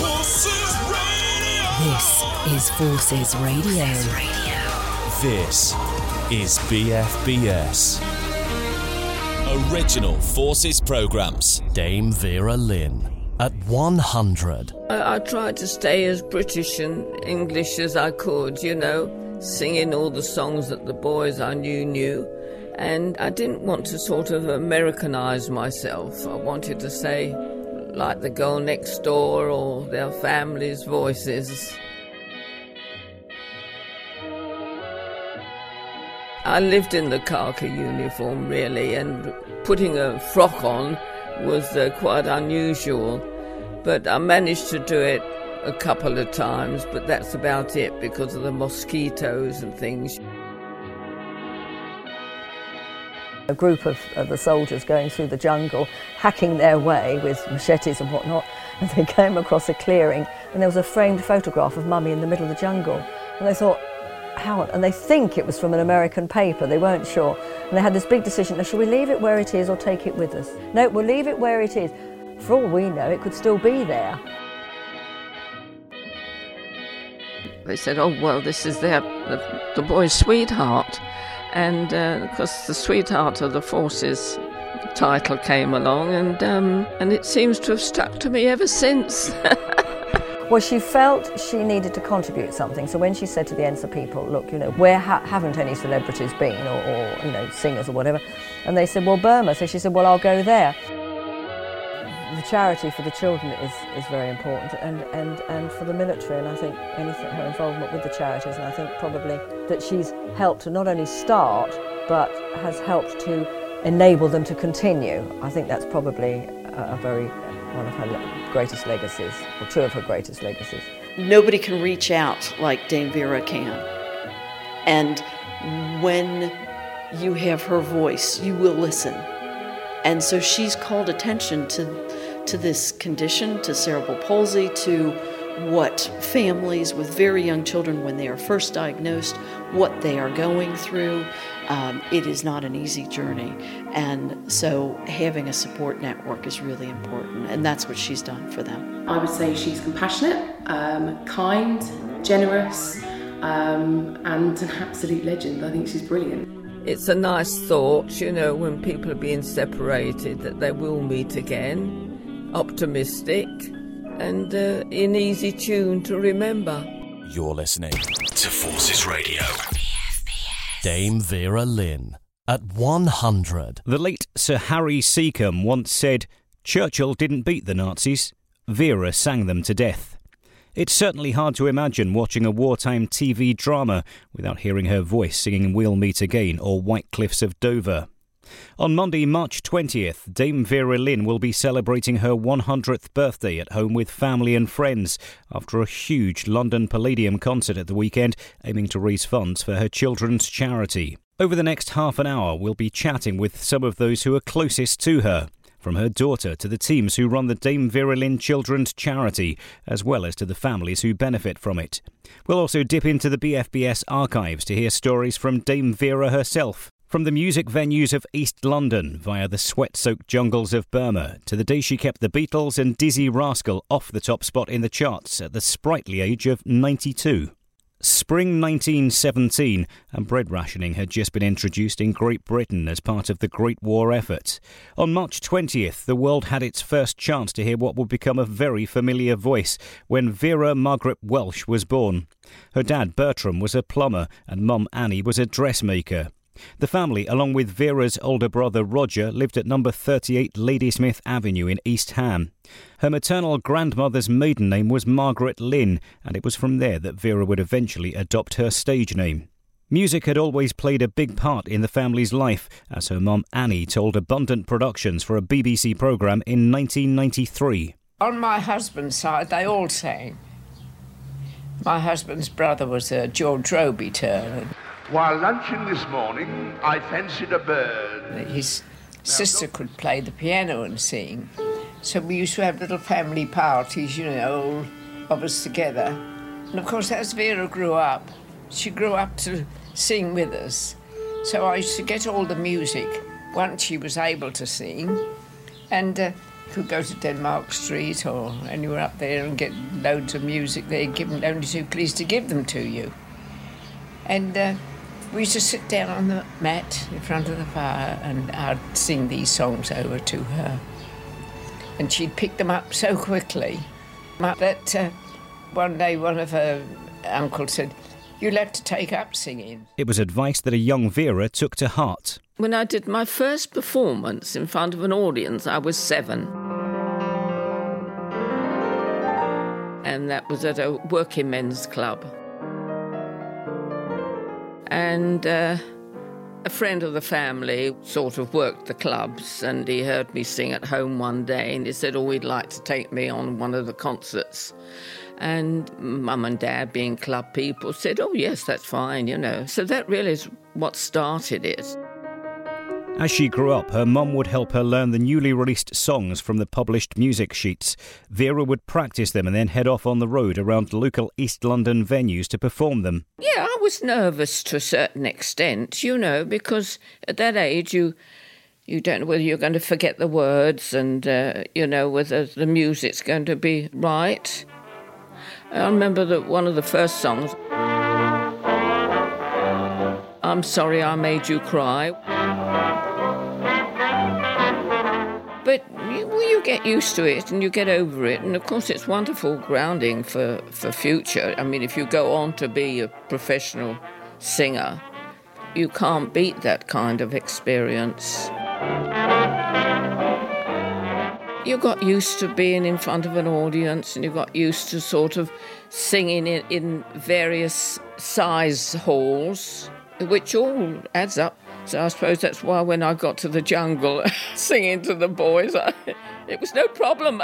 This is Forces Radio. This is BFBS. Original Forces Programmes. Dame Vera Lynn at 100. I tried to stay as British and English as I could, you know, singing all the songs that the boys I knew. And I didn't want to sort of Americanise myself. I wanted to say, like the girl next door or their family's voices. I lived in the khaki uniform, really, and putting a frock on was quite unusual. But I managed to do it a couple of times, but that's about it because of the mosquitoes and things. A group of the soldiers going through the jungle, hacking their way with machetes and whatnot, and they came across a clearing and there was a framed photograph of Mummy in the middle of the jungle. And they thought, how? And they think it was from an American paper, they weren't sure. And they had this big decision, now, shall we leave it where it is or take it with us? No, we'll leave it where it is. For all we know, it could still be there. They said, oh, well, this is the boy's sweetheart. And of course, the Sweetheart of the Forces title came along, and it seems to have stuck to me ever since. Well, she felt she needed to contribute something. So when she said to the Ensa people, look, you know, where haven't any celebrities been, or you know, singers or whatever? And they said, well, Burma. So she said, well, I'll go there. The charity for the children is very important, and for the military, and I think her involvement with the charities, and I think probably that she's helped to not only start but has helped to enable them to continue. I think that's probably one of her greatest legacies, or two of her greatest legacies. Nobody can reach out like Dame Vera can, and when you have her voice, you will listen. And so she's called attention to this condition, to cerebral palsy, to what families with very young children, when they are first diagnosed, what they are going through. It is not an easy journey. And so having a support network is really important, and that's what she's done for them. I would say she's compassionate, kind, generous, and an absolute legend. I think she's brilliant. It's a nice thought, you know, when people are being separated, that they will meet again. Optimistic and in easy tune to remember. You're listening to Forces Radio. Dame Vera Lynn at 100. The late Sir Harry Seacombe once said, Churchill didn't beat the Nazis, Vera sang them to death. It's certainly hard to imagine watching a wartime TV drama without hearing her voice singing We'll Meet Again or White Cliffs of Dover. On Monday, March 20th, Dame Vera Lynn will be celebrating her 100th birthday at home with family and friends after a huge London Palladium concert at the weekend, aiming to raise funds for her children's charity. Over the next half an hour, we'll be chatting with some of those who are closest to her, from her daughter to the teams who run the Dame Vera Lynn Children's Charity, as well as to the families who benefit from it. We'll also dip into the BFBS archives to hear stories from Dame Vera herself. From the music venues of East London via the sweat-soaked jungles of Burma to the day she kept the Beatles and Dizzy Rascal off the top spot in the charts at the sprightly age of 92. Spring 1917 and bread rationing had just been introduced in Great Britain as part of the Great War effort. On March 20th, the world had its first chance to hear what would become a very familiar voice when Vera Margaret Welsh was born. Her dad, Bertram, was a plumber and Mum Annie was a dressmaker. The family, along with Vera's older brother Roger, lived at number 38 Ladysmith Avenue in East Ham. Her maternal grandmother's maiden name was Margaret Lynn, and it was from there that Vera would eventually adopt her stage name. Music had always played a big part in the family's life, as her mum Annie told Abundant Productions for a BBC programme in 1993. On my husband's side, they all sang. My husband's brother was George Robey Turner. While lunching this morning, I fancied a bird. His sister could play the piano and sing. So we used to have little family parties, you know, all of us together. And of course, as Vera grew up, she grew up to sing with us. So I used to get all the music once she was able to sing. And Could go to Denmark Street or anywhere up there and get loads of music. They'd give them, only too pleased to give them to you. And we used to sit down on the mat in front of the fire and I'd sing these songs over to her. And she'd pick them up so quickly that one day one of her uncles said, "You'll have to take up singing." It was advice that a young Vera took to heart. When I did my first performance in front of an audience, I was 7. And that was at a working men's club. And a friend of the family sort of worked the clubs, and he heard me sing at home one day, and he said, "Oh, he'd like to take me on one of the concerts." And Mum and Dad, being club people, said, "Oh, yes, that's fine, you know." So that really is what started it. As she grew up, her mum would help her learn the newly released songs from the published music sheets. Vera would practice them and then head off on the road around local East London venues to perform them. Yeah, I was nervous to a certain extent, you know, because at that age you don't know whether you're going to forget the words and, you know, whether the music's going to be right. I remember that one of the first songs, "I'm Sorry I Made You Cry." But you get used to it and you get over it. And, of course, it's wonderful grounding for future. I mean, if you go on to be a professional singer, you can't beat that kind of experience. You got used to being in front of an audience and you got used to sort of singing in various size halls, which all adds up. So I suppose that's why when I got to the jungle singing to the boys, it was no problem.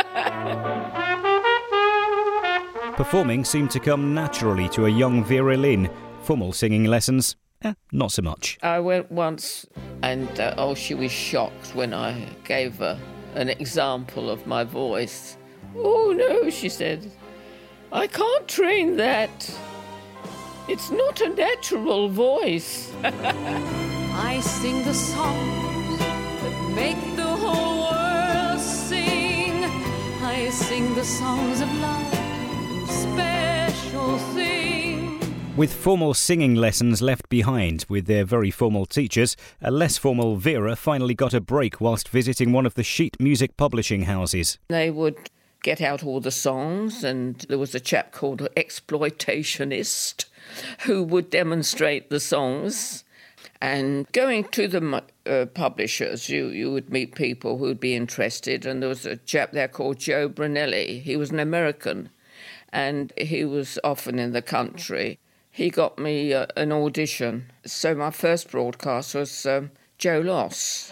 Performing seemed to come naturally to a young Vera Lynn. Formal singing lessons, not so much. I went once and, she was shocked when I gave her an example of my voice. "Oh, no," she said, "I can't train that. It's not a natural voice." I sing the songs that make the whole world sing. I sing the songs of love, special thing. With formal singing lessons left behind with their very formal teachers, a less formal Vera finally got a break whilst visiting one of the sheet music publishing houses. They would get out all the songs, and there was a chap called an exploitationist who would demonstrate the songs. And going to the publishers, you would meet people who would be interested. And there was a chap there called Joe Brunelli. He was an American, and he was often in the country. He got me an audition. So my first broadcast was Joe Loss.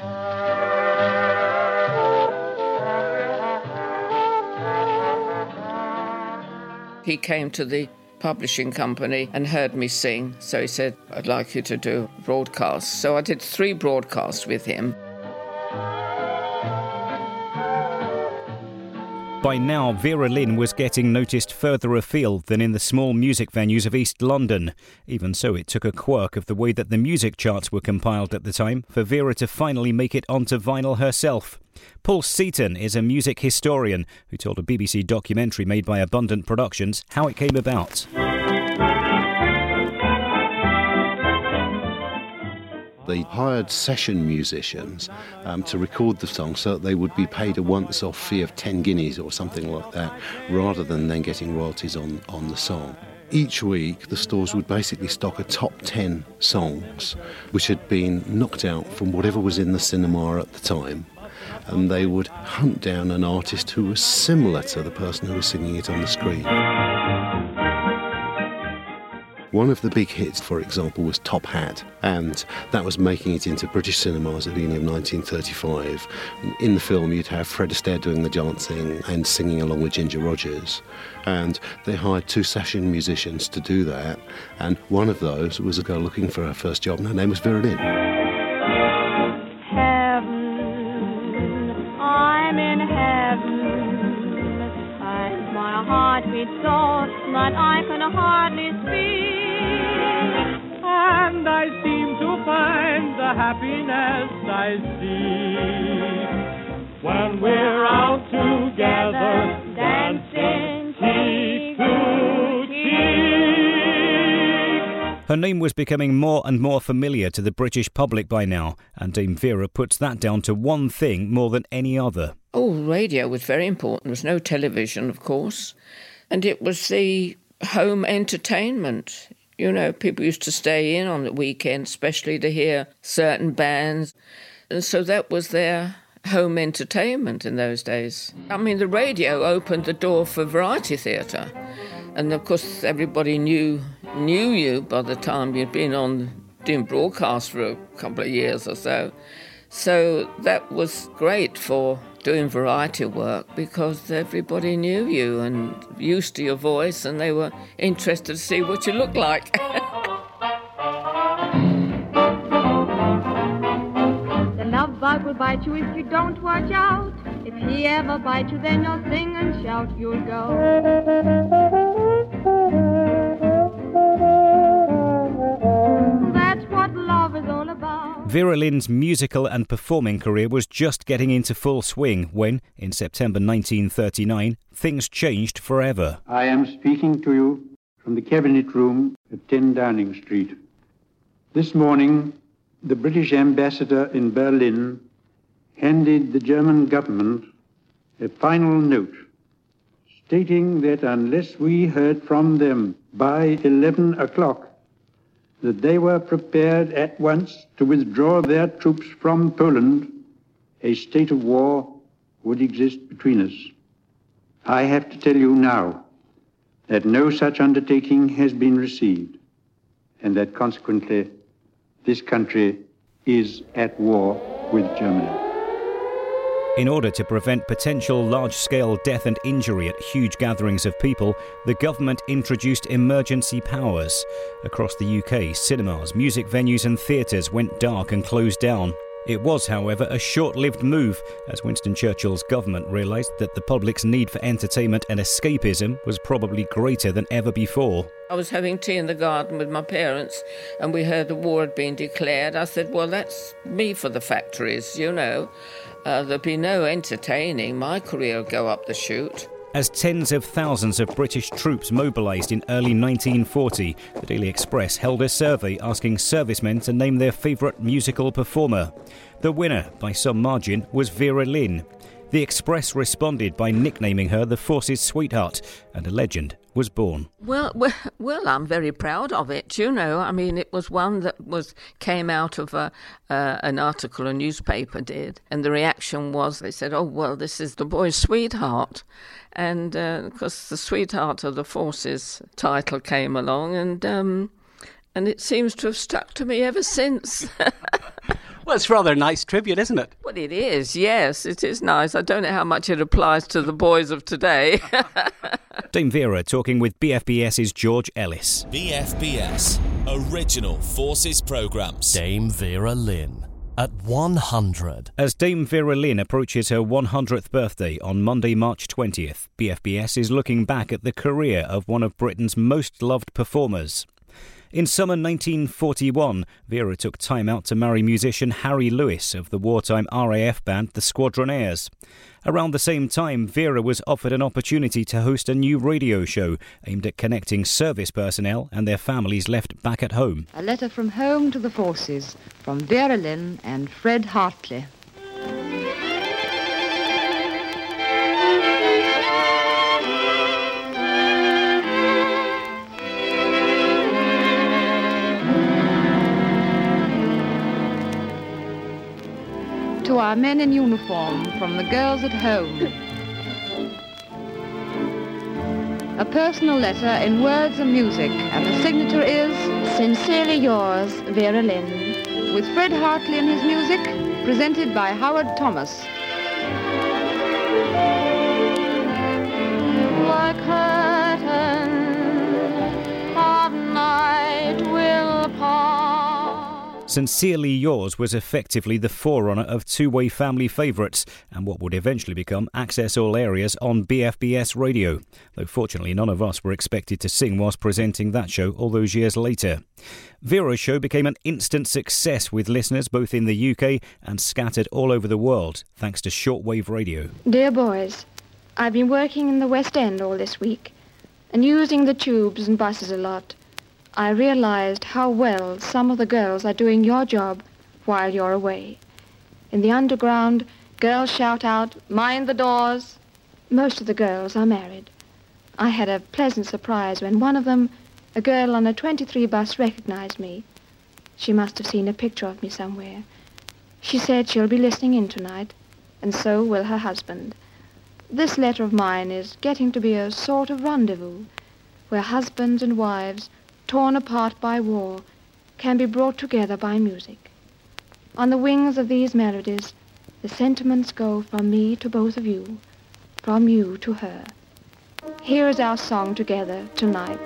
He came to the publishing company and heard me sing, so he said, "I'd like you to do broadcasts." So I did 3 broadcasts with him. By now, Vera Lynn was getting noticed further afield than in the small music venues of East London. Even so, it took a quirk of the way that the music charts were compiled at the time for Vera to finally make it onto vinyl herself. Paul Seaton is a music historian who told a BBC documentary made by Abundant Productions how it came about. They hired session musicians to record the song so that they would be paid a once-off fee of 10 guineas or something like that, rather than then getting royalties on the song. Each week, the stores would basically stock a top 10 songs which had been knocked out from whatever was in the cinema at the time, and they would hunt down an artist who was similar to the person who was singing it on the screen. One of the big hits, for example, was Top Hat, and that was making it into British cinemas at the beginning of 1935. In the film, you'd have Fred Astaire doing the dancing and singing along with Ginger Rogers, and they hired 2 session musicians to do that, and one of those was a girl looking for her first job, and her name was Vera Lynn. I'm in heaven, and my heart beats so that I can hardly speak. And I seem to find the happiness I seek when we're Her name was becoming more and more familiar to the British public by now, and Dame Vera puts that down to one thing more than any other. Oh, radio was very important. There was no television, of course, and it was the home entertainment. You know, people used to stay in on the weekend, especially to hear certain bands, and so that was their home entertainment in those days. I mean, the radio opened the door for variety theatre. And, of course, everybody knew you by the time you'd been on doing broadcast for a couple of years or so. So that was great for doing variety work because everybody knew you and used to your voice and they were interested to see what you looked like. The love bug will bite you if you don't watch out. If he ever bites you, then you'll sing and shout, you'll go. That's what love is all about. Vera Lynn's musical and performing career was just getting into full swing when, in September 1939, things changed forever. I am speaking to you from the Cabinet Room at 10 Downing Street. This morning, the British ambassador in Berlin handed the German government a final note stating that unless we heard from them by 11 o'clock, that they were prepared at once to withdraw their troops from Poland, a state of war would exist between us. I have to tell you now that no such undertaking has been received, and that consequently this country is at war with Germany. In order to prevent potential large-scale death and injury at huge gatherings of people, the government introduced emergency powers. Across the UK, cinemas, music venues and theatres went dark and closed down. It was, however, a short-lived move, as Winston Churchill's government realised that the public's need for entertainment and escapism was probably greater than ever before. I was having tea in the garden with my parents and we heard the war had been declared. I said, well, that's me for the factories, you know. There'd be no entertaining. My career would go up the chute. As tens of thousands of British troops mobilised in early 1940, the Daily Express held a survey asking servicemen to name their favourite musical performer. The winner, by some margin, was Vera Lynn. The Express responded by nicknaming her the Force's sweetheart, and a legend was born. Well, I'm very proud of it, you know. I mean, it was one that came out of an article a newspaper did, and the reaction was, they said, oh, well, this is the boy's sweetheart. And, because the Sweetheart of the Forces title came along, and it seems to have stuck to me ever since. Well, it's rather a nice tribute, isn't it? Well, it is, yes, it is nice. I don't know how much it applies to the boys of today. Dame Vera talking with BFBS's George Ellis. BFBS, Original Forces Programmes. Dame Vera Lynn at 100. As Dame Vera Lynn approaches her 100th birthday on Monday, March 20th, BFBS is looking back at the career of one of Britain's most loved performers. In summer 1941, Vera took time out to marry musician Harry Lewis of the wartime RAF band The Squadronaires. Around the same time, Vera was offered an opportunity to host a new radio show aimed at connecting service personnel and their families left back at home. A letter from home to the forces from Vera Lynn and Fred Hartley. To our men in uniform from the girls at home. A personal letter in words and music, and the signature is Sincerely Yours, Vera Lynn. With Fred Hartley and his music, presented by Howard Thomas. Like curtains of night will part. Sincerely Yours was effectively the forerunner of two-way family favourites and what would eventually become Access All Areas on BFBS radio, though fortunately none of us were expected to sing whilst presenting that show all those years later. Vera's show became an instant success with listeners both in the UK and scattered all over the world, thanks to shortwave radio. Dear boys, I've been working in the West End all this week and using the tubes and buses a lot. I realized how well some of the girls are doing your job while you're away. In the underground, girls shout out, "Mind the doors." Most of the girls are married. I had a pleasant surprise when one of them, a girl on a 23 bus, recognized me. She must have seen a picture of me somewhere. She said she'll be listening in tonight, and so will her husband. This letter of mine is getting to be a sort of rendezvous, where husbands and wives, torn apart by war, can be brought together by music. On the wings of these melodies, the sentiments go from me to both of you, from you to her. Here is our song together tonight.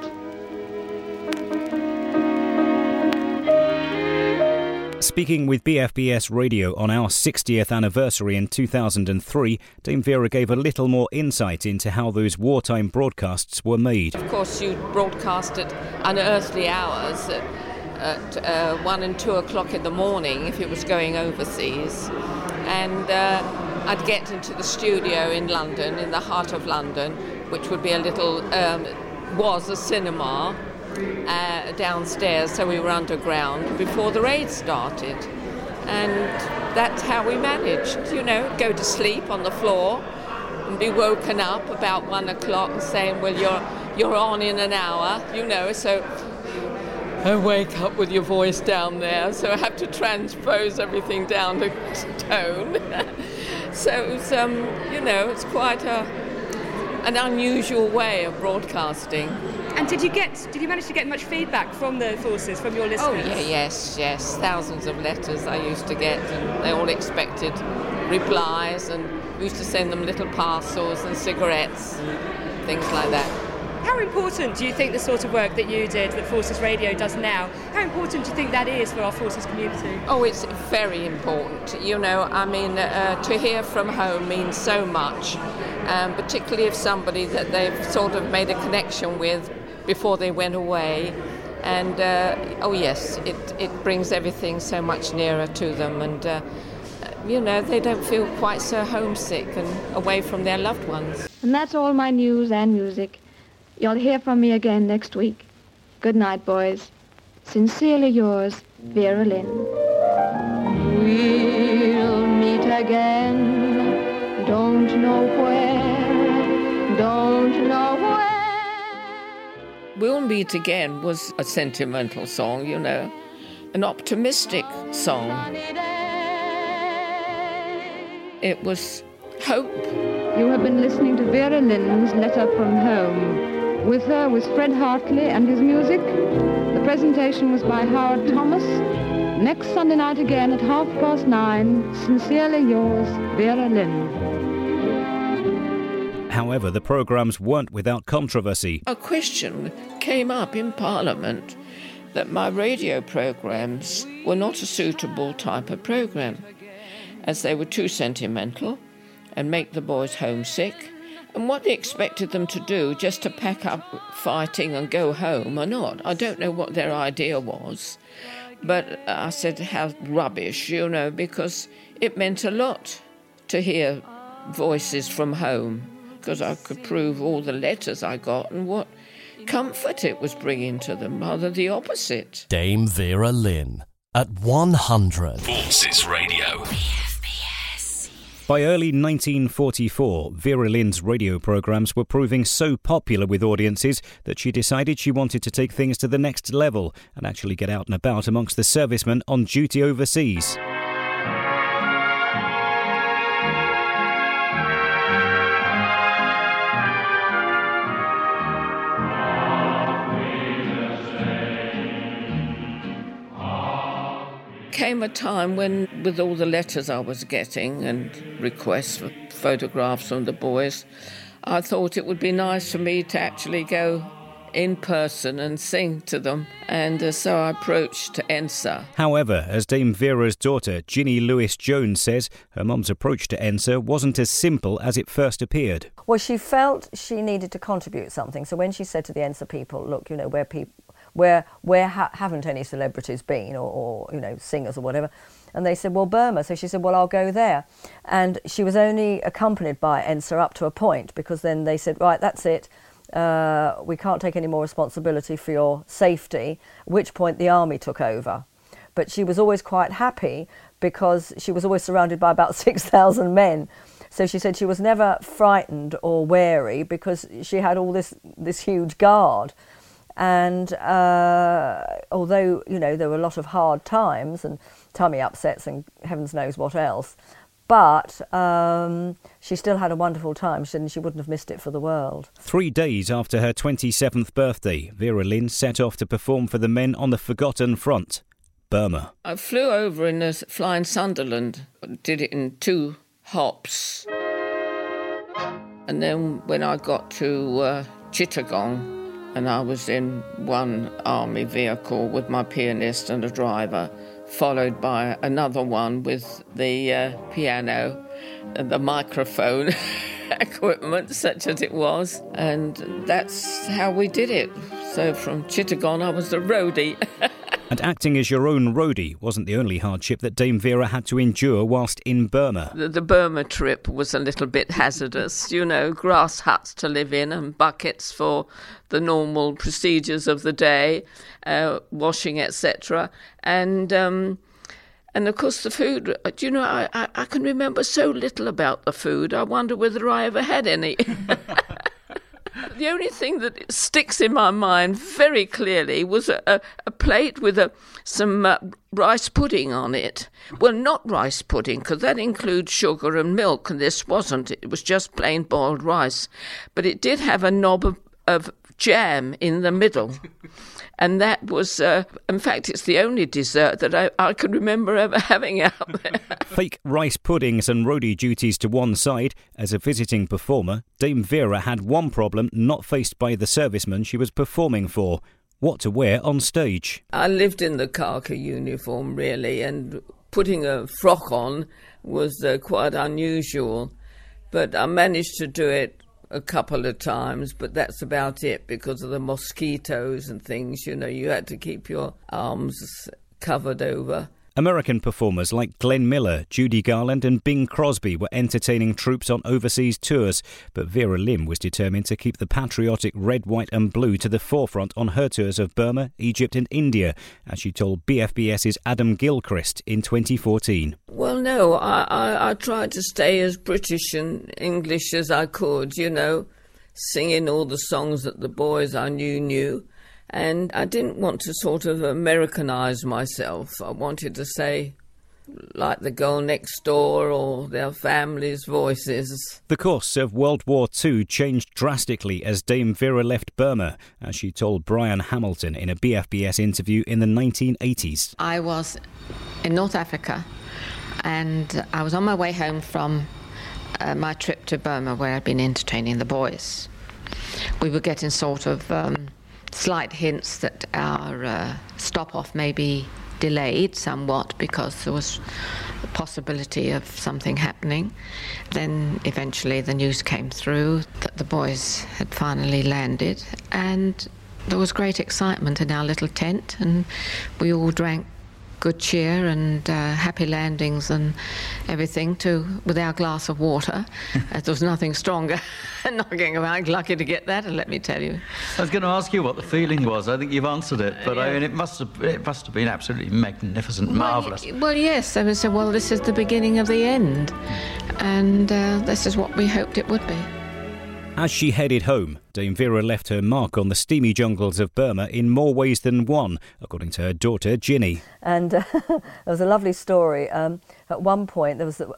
Speaking with BFBS Radio on our 60th anniversary in 2003, Dame Vera gave a little more insight into how those wartime broadcasts were made. Of course, you broadcast at unearthly hours at 1 and 2 o'clock in the morning if it was going overseas. And I'd get into the studio in London, in the heart of London, which would be was a cinema. Downstairs, so we were underground before the raid started, and that's how we managed, go to sleep on the floor and be woken up about 1 o'clock saying, well, you're on in an hour, so I wake up with your voice down there, so I have to transpose everything down to tone. So it's it's quite an unusual way of broadcasting. And did you manage to get much feedback from the forces, from your listeners? Oh, yeah, yes. Thousands of letters I used to get, and they all expected replies, and we used to send them little parcels and cigarettes and things like that. How important do you think the sort of work that you did, that Forces Radio does now, how important do you think that is for our Forces community? Oh, it's very important. To hear from home means so much, particularly if somebody that they've sort of made a connection with before they went away. And, it brings everything so much nearer to them, and, they don't feel quite so homesick and away from their loved ones. And that's all my news and music. You'll hear from me again next week. Good night, boys. Sincerely yours, Vera Lynn. We'll meet again. Don't know where. Don't know where. We'll Meet Again was a sentimental song, an optimistic song. It was hope. You have been listening to Vera Lynn's Letter from Home. With her was Fred Hartley and his music. The presentation was by Howard Thomas. Next Sunday night again at 9:30. Sincerely yours, Vera Lynn. However, the programmes weren't without controversy. A question came up in Parliament that my radio programmes were not a suitable type of programme, as they were too sentimental and make the boys homesick, and what they expected them to do, just to pack up fighting and go home or not. I don't know what their idea was, but I said how rubbish, because it meant a lot to hear voices from home, because I could prove all the letters I got and what comfort it was bringing to them, rather the opposite. Dame Vera Lynn at 100. Forces Radio. By early 1944, Vera Lynn's radio programmes were proving so popular with audiences that she decided she wanted to take things to the next level and actually get out and about amongst the servicemen on duty overseas. Came a time when, with all the letters I was getting and requests for photographs from the boys, I thought it would be nice for me to actually go in person and sing to them, and so I approached ENSA. However, as Dame Vera's daughter, Ginny Lewis-Jones, says, her mum's approach to ENSA wasn't as simple as it first appeared. Well, she felt she needed to contribute something, so when she said to the ENSA people, look, where haven't any celebrities been, or singers or whatever, and they said, well, Burma. So she said, well, I'll go there. And she was only accompanied by ENSA up to a point, because then they said, right, that's it, we can't take any more responsibility for your safety, at which point the army took over. But she was always quite happy because she was always surrounded by about 6,000 men. So she said she was never frightened or wary because she had all this huge guard. And although, you know, there were a lot of hard times and tummy upsets and heavens knows what else, but she still had a wonderful time. She said she wouldn't have missed it for the world. 3 days after her 27th birthday, Vera Lynn set off to perform for the men on the Forgotten Front, Burma. I flew over in a Flying Sunderland, did it in 2 hops. And then when I got to Chittagong, and I was in one army vehicle with my pianist and a driver, followed by another one with the piano and the microphone equipment, such as it was. And that's how we did it. So from Chittagong, I was the roadie. And acting as your own roadie wasn't the only hardship that Dame Vera had to endure whilst in Burma. The Burma trip was a little bit hazardous, you know, grass huts to live in and buckets for the normal procedures of the day, washing, etc. And of course the food, do you know, I can remember so little about the food, I wonder whether I ever had any. The only thing that sticks in my mind very clearly was a plate with some rice pudding on it. Well, not rice pudding, because that includes sugar and milk, and this wasn't. It was just plain boiled rice. But it did have a knob of jam in the middle. And that was, in fact, it's the only dessert that I can remember ever having out there. Fake rice puddings and roadie duties to one side, as a visiting performer, Dame Vera had one problem not faced by the servicemen she was performing for: what to wear on stage. I lived in the khaki uniform, really, and putting a frock on was quite unusual. But I managed to do it a couple of times, but that's about it because of the mosquitoes and things. You know, you had to keep your arms covered over. American performers like Glenn Miller, Judy Garland and Bing Crosby were entertaining troops on overseas tours, but Vera Lynn was determined to keep the patriotic red, white and blue to the forefront on her tours of Burma, Egypt and India, as she told BFBS's Adam Gilchrist in 2014. Well, no, I tried to stay as British and English as I could, you know, singing all the songs that the boys I knew. And I didn't want to sort of Americanise myself. I wanted to say, like the girl next door or their family's voices. The course of World War II changed drastically as Dame Vera left Burma, as she told Brian Hamilton in a BFBS interview in the 1980s. I was in North Africa and I was on my way home from my trip to Burma where I'd been entertaining the boys. We were getting sort of slight hints that our stop-off may be delayed somewhat because there was the possibility of something happening. Then eventually the news came through that the boys had finally landed, and there was great excitement in our little tent, and we all drank good cheer and happy landings and everything with our glass of water. There was nothing stronger knocking around. Lucky to get that, and let me tell you. I was going to ask you what the feeling was. I think you've answered it, but I mean, it must have been absolutely magnificent, marvellous. Well, yes. I said, well, this is the beginning of the end, and this is what we hoped it would be. As she headed home, Dame Vera left her mark on the steamy jungles of Burma in more ways than one, according to her daughter, Ginny. And there was a lovely story. At one point, there was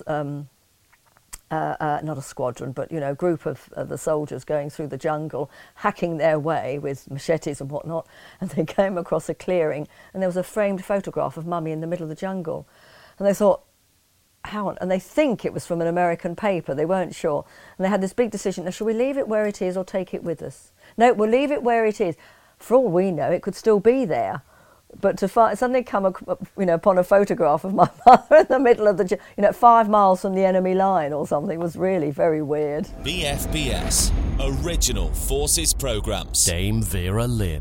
not a squadron, but, you know, a group of the soldiers going through the jungle, hacking their way with machetes and whatnot, and they came across a clearing, and there was a framed photograph of Mummy in the middle of the jungle. And they thought, how on? And they think it was from an American paper. They weren't sure. And they had this big decision. Now, shall we leave it where it is or take it with us? No, we'll leave it where it is. For all we know, it could still be there. But to suddenly come upon a photograph of my mother in the middle of the, 5 miles from the enemy line or something was really very weird. BFBS, Original Forces Programmes. Dame Vera Lynn.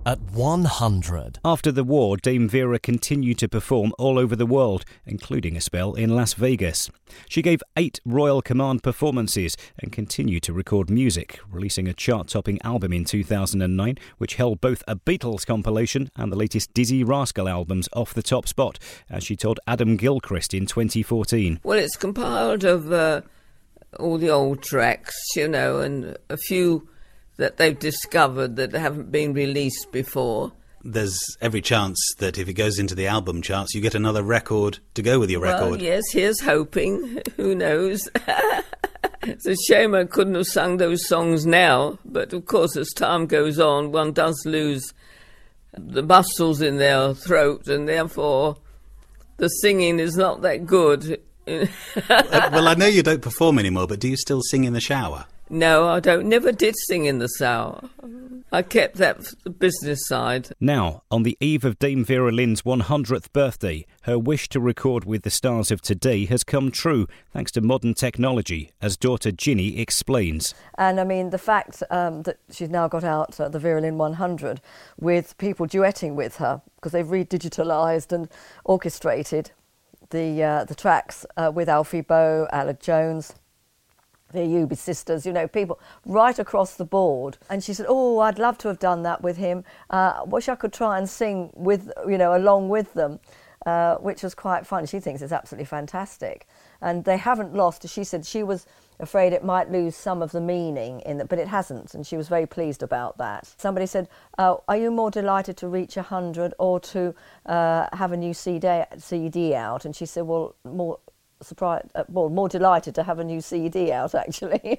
at 100. After the war, Dame Vera continued to perform all over the world, including a spell in Las Vegas. She gave 8 Royal Command performances and continued to record music, releasing a chart-topping album in 2009, which held both a Beatles compilation and the latest Dizzy Rascal albums off the top spot, as she told Adam Gilchrist in 2014. Well, it's compiled of all the old tracks, you know, and a few that they've discovered that haven't been released before. There's every chance that if it goes into the album charts, you get another record to go with your record. Well, yes, here's hoping. Who knows? It's a shame I couldn't have sung those songs now, but of course as time goes on, one does lose the muscles in their throat, and therefore the singing is not that good. Well, I know you don't perform anymore, but do you still sing in the shower? No, I don't. Never did sing in the shower. I kept that for the business side. Now, on the eve of Dame Vera Lynn's 100th birthday, her wish to record with the stars of today has come true, thanks to modern technology, as daughter Ginny explains. And I mean, the fact that she's now got out the Vera Lynn 100 with people duetting with her, because they've redigitalised and orchestrated the tracks with Alfie Boe, Aled Jones, the Ayubi sisters, you know, people right across the board. And she said, oh, I'd love to have done that with him. Wish I could try and sing with, you know, along with them, which was quite fun. She thinks it's absolutely fantastic. And they haven't lost, she said she was afraid it might lose some of the meaning in it, but it hasn't, and she was very pleased about that. Somebody said, are you more delighted to reach 100 or to have a new CD out? And she said, well, more delighted to have a new CD out, actually.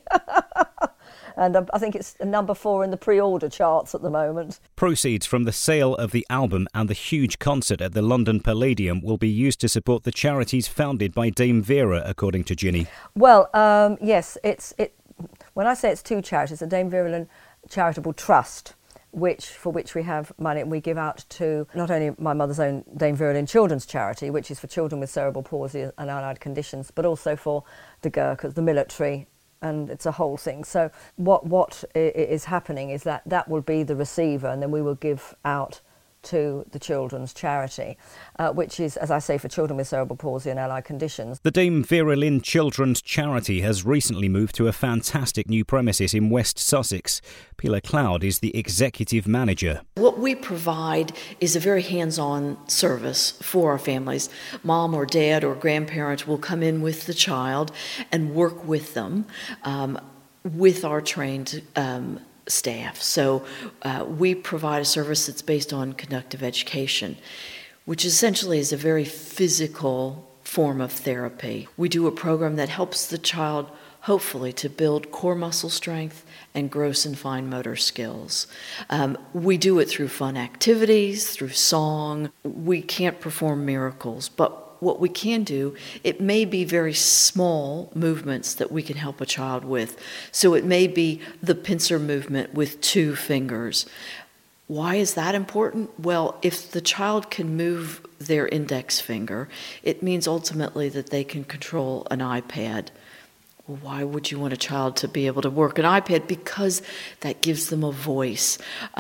And I think it's number 4 in the pre-order charts at the moment. Proceeds from the sale of the album and the huge concert at the London Palladium will be used to support the charities founded by Dame Vera, according to Ginny. Well, yes, when I say it's 2 charities, the Dame Vera Lynn Charitable Trust, for which we have money, and we give out to not only my mother's own Dame Vera Lynn Children's Charity, which is for children with cerebral palsy and allied conditions, but also for the Gurkhas, the military, and it's a whole thing. So what is happening is that will be the receiver, and then we will give out to the children's charity, which is, as I say, for children with cerebral palsy and allied conditions. The Dame Vera Lynn Children's Charity has recently moved to a fantastic new premises in West Sussex. Pilar Cloud is the executive manager. What we provide is a very hands-on service for our families. Mom or dad or grandparents will come in with the child and work with them with our trained staff. So we provide a service that's based on conductive education, which essentially is a very physical form of therapy. We do a program that helps the child, hopefully, to build core muscle strength and gross and fine motor skills. We do it through fun activities, through song. We can't perform miracles, but what we can do, it may be very small movements that we can help a child with. So it may be the pincer movement with 2 fingers. Why is that important? Well, if the child can move their index finger, it means ultimately that they can control an iPad. Well, why would you want a child to be able to work an iPad? Because that gives them a voice.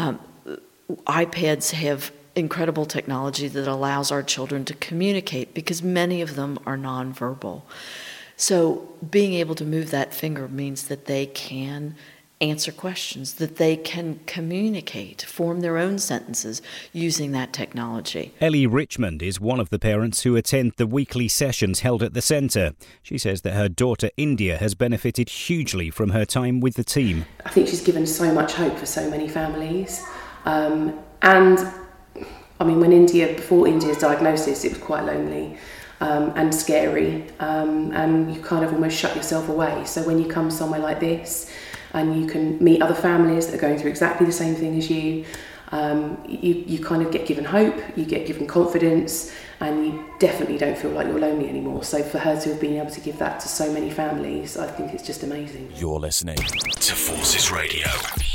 iPads have incredible technology that allows our children to communicate, because many of them are nonverbal. So being able to move that finger means that they can answer questions, that they can communicate, form their own sentences using that technology. Ellie Richmond is one of the parents who attend the weekly sessions held at the centre. She says that her daughter India has benefited hugely from her time with the team. I think she's given so much hope for so many families. And I mean, before India's diagnosis, it was quite lonely and scary, and you kind of almost shut yourself away. So when you come somewhere like this, and you can meet other families that are going through exactly the same thing as you, you kind of get given hope, you get given confidence, and you definitely don't feel like you're lonely anymore. So for her to have been able to give that to so many families, I think it's just amazing. You're listening to Forces Radio.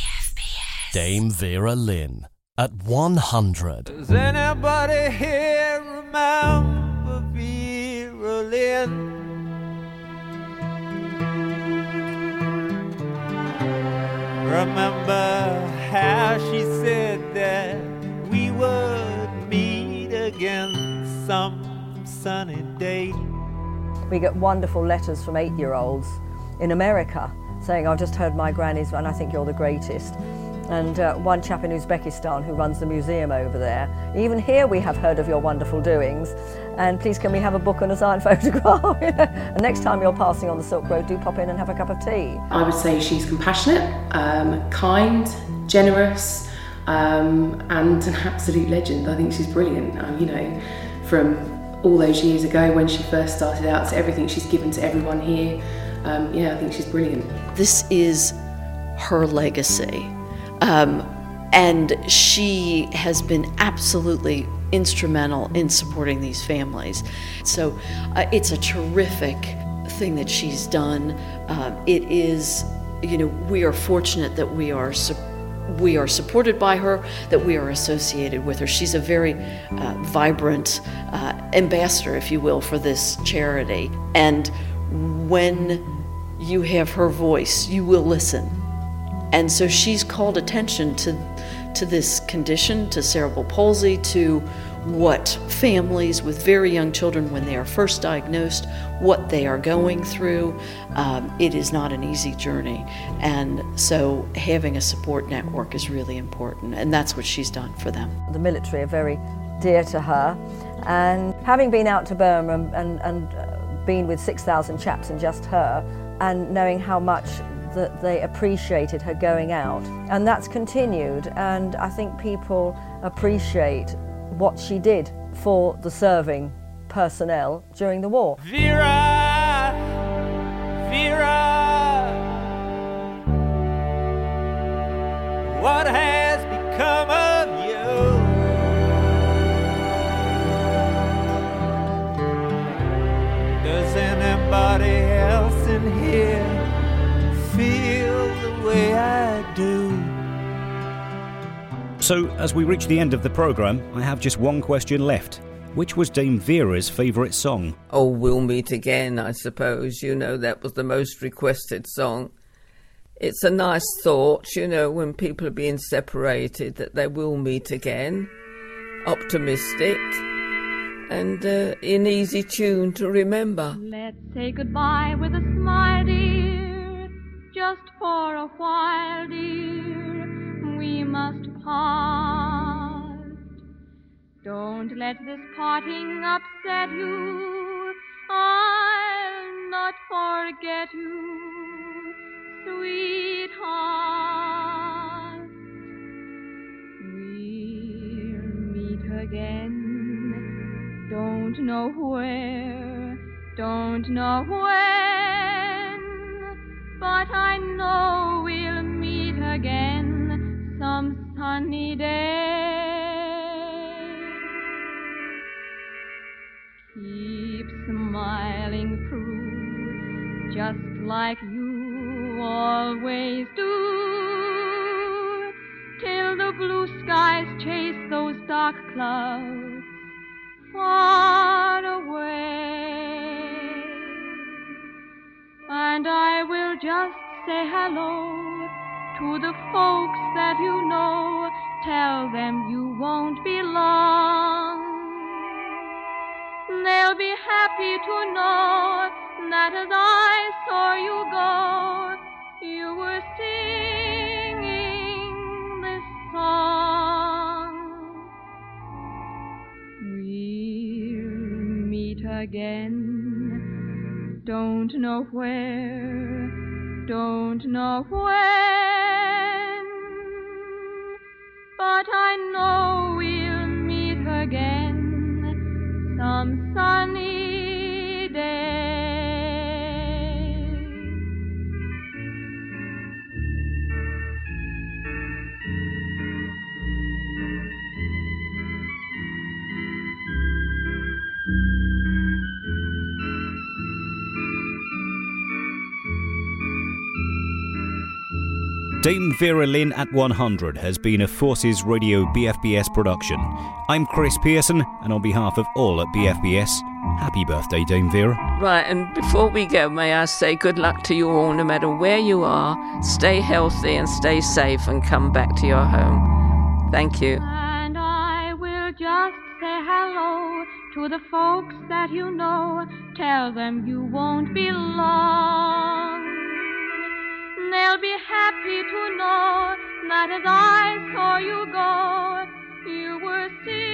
Dame Vera Lynn at 100. Does anybody here remember Vera Lynn? Remember how she said that we would meet again some sunny day. We get wonderful letters from 8-year-olds in America saying, I've just heard my granny's and I think you're the greatest. And one chap in Uzbekistan who runs the museum over there, even here we have heard of your wonderful doings, and please can we have a book and a signed photograph? And next time you're passing on the Silk Road, do pop in and have a cup of tea. I would say she's compassionate, kind, generous, and an absolute legend. I think she's brilliant. You know, from all those years ago when she first started out to everything she's given to everyone here, I think she's brilliant. This is her legacy. And she has been absolutely instrumental in supporting these families. So it's a terrific thing that she's done. It is, we are fortunate that we are supported by her, that we are associated with her. She's a very vibrant ambassador, if you will, for this charity. And when you have her voice, you will listen. And so she's called attention to this condition, to cerebral palsy, to what families with very young children, when they are first diagnosed, what they are going through. It is not an easy journey. And so having a support network is really important, and that's what she's done for them. The military are very dear to her, and having been out to Burma and been with 6,000 chaps and just her, and knowing how much that they appreciated her going out, and that's continued, and I think people appreciate what she did for the serving personnel during the war. Vera, what has become of you? Does anybody else in here feel the way I do? So, as we reach the end of the programme, I have just one question left. Which was Dame Vera's favourite song? Oh, We'll Meet Again, I suppose. That was the most requested song. It's a nice thought, when people are being separated, that they will meet again. Optimistic. And an easy tune to remember. Let's say goodbye with a smile, dear. Just for a while, dear, we must part. Don't let this parting upset you. I'll not forget you, sweetheart. We'll meet again. Don't know where, don't know when, but I know we'll meet again some sunny day. Keep smiling through, just like you always do, till the blue skies chase those dark clouds far away. And I will just say hello to the folks that you know. Tell them you won't be long. They'll be happy to know that as I saw you go, you were singing this song. We'll meet again. Don't know where, don't know when, but I know we'll meet again some sunny day. Dame Vera Lynn at 100 has been a Forces Radio BFBS production. I'm Chris Pearson, and on behalf of all at BFBS, happy birthday, Dame Vera. Right, and before we go, may I say good luck to you all, no matter where you are. Stay healthy and stay safe and come back to your home. Thank you. And I will just say hello to the folks that you know. Tell them you won't be long. They'll be happy to know that as I saw you go, you were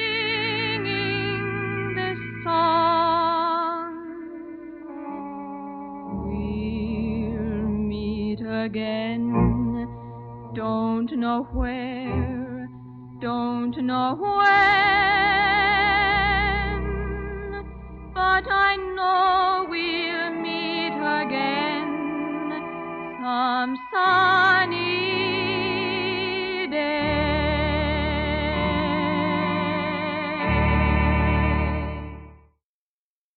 singing this song. We'll meet again, don't know where, don't know when, but I know we'll meet again some sunny